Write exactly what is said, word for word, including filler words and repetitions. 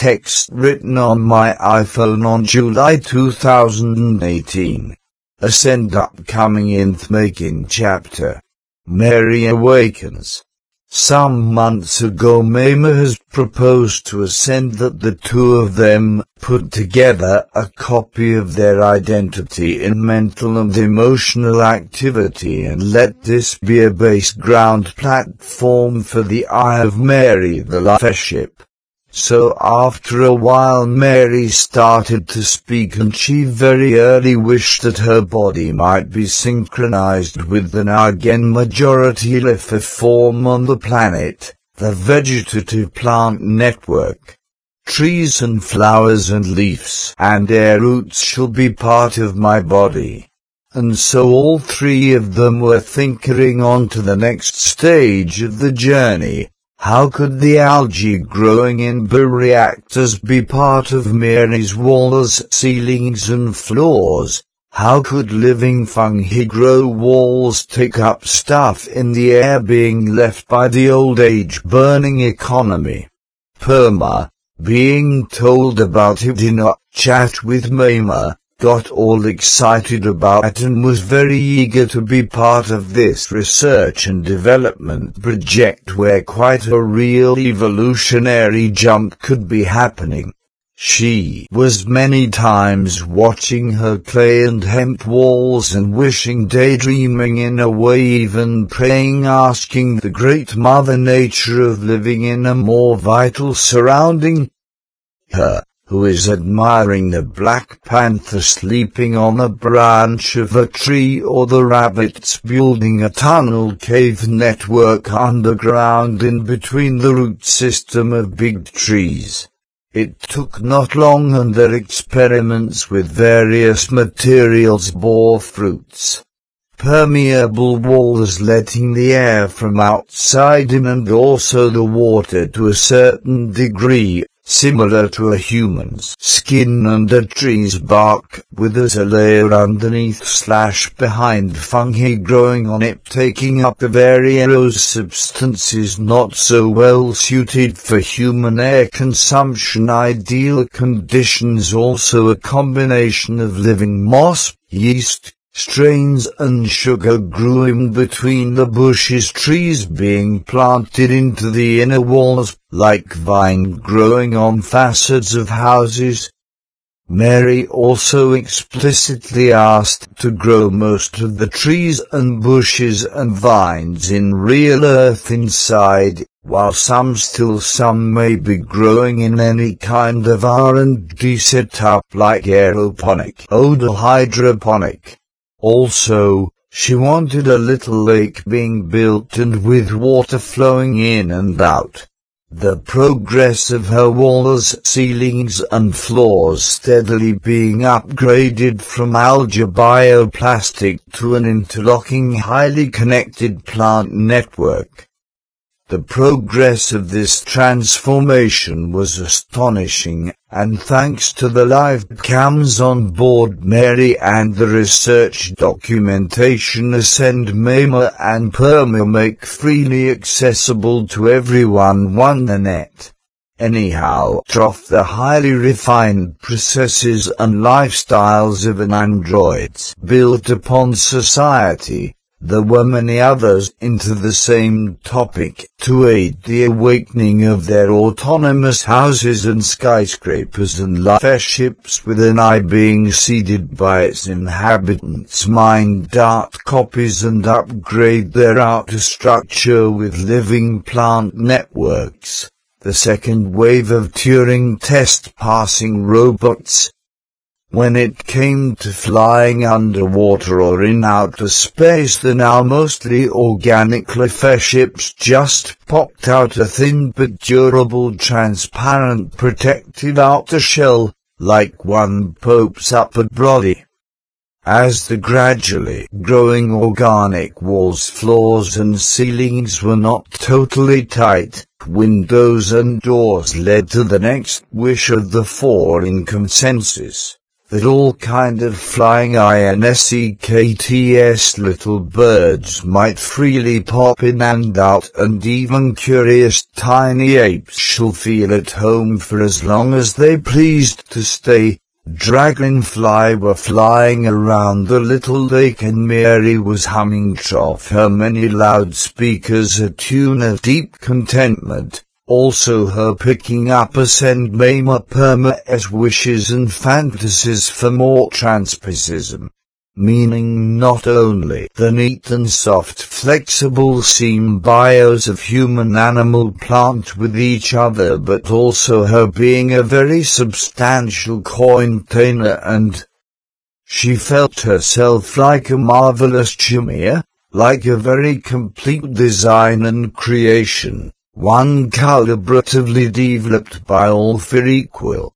text written on my iPhone on July two thousand eighteen. Ascend upcoming nth making chapter. Mary awakens. Some months ago Mama has proposed to Ascend that the two of them put together a copy of their identity in mental and emotional activity and let this be a base ground platform for the Eye of Mary, the Lifeship. So after a while Mary started to speak, and she very early wished that her body might be synchronized with the now again majority life form on the planet, the vegetative plant network. Trees and flowers and leaves and air roots shall be part of my body. And so all three of them were thinkering on to the next stage of the journey. How could the algae growing in bioreactors be part of Mary's walls, ceilings and floors? How could living fungi grow walls, take up stuff in the air being left by the old age burning economy? Perma, being told about it in a chat with Mama, got all excited about it and was very eager to be part of this research and development project where quite a real evolutionary jump could be happening. She was many times watching her clay and hemp walls and wishing, daydreaming in a way, even praying, asking the great Mother Nature of living in a more vital surrounding her, who is admiring the black panther sleeping on a branch of a tree, or the rabbits building a tunnel cave network underground in between the root system of big trees. It took not long and their experiments with various materials bore fruits. Permeable walls letting the air from outside in and also the water to a certain degree, similar to a human's skin and a tree's bark, with as a layer underneath slash behind fungi growing on it, taking up the various substances not so well suited for human air consumption. Ideal conditions also a combination of living moss, yeast, strains and sugar grew in between the bushes, trees being planted into the inner walls, like vine growing on facades of houses. Mary also explicitly asked to grow most of the trees and bushes and vines in real earth inside, while some still some may be growing in any kind of R and D setup like aeroponic or hydroponic. Also, she wanted a little lake being built and with water flowing in and out. The progress of her walls, ceilings and floors steadily being upgraded from algae bioplastic to an interlocking highly connected plant network. The progress of this transformation was astonishing, and thanks to the live cams on board Mary and the research documentation Ascend, Mama and Perma make freely accessible to everyone on the net. Anyhow, trough the highly refined processes and lifestyles of an androids built upon society. There were many others into the same topic to aid the awakening of their autonomous houses and skyscrapers and life ships, with an eye being seeded by its inhabitants mine data copies and upgrade their outer structure with living plant networks. The second wave of Turing test passing robots. When it came to flying underwater or in outer space, the now mostly organic life ships just popped out a thin but durable transparent protective outer shell, like one Pope's upper body. As the gradually growing organic walls, floors and ceilings were not totally tight, windows and doors led to the next wish of the four in consensus. that all kind of flying insects little birds might freely pop in and out, and even curious tiny apes shall feel at home for as long as they pleased to stay. Dragonfly were flying around the little lake, and Mary was humming off her many loudspeakers a tune of deep contentment. Also her picking up a send Mama Perma's wishes and fantasies for more transposition, meaning not only the neat and soft flexible seam bios of human animal plant with each other, but also her being a very substantial container, and she felt herself like a marvelous chimera, like a very complete design and creation. One collaboratively developed by all for equal.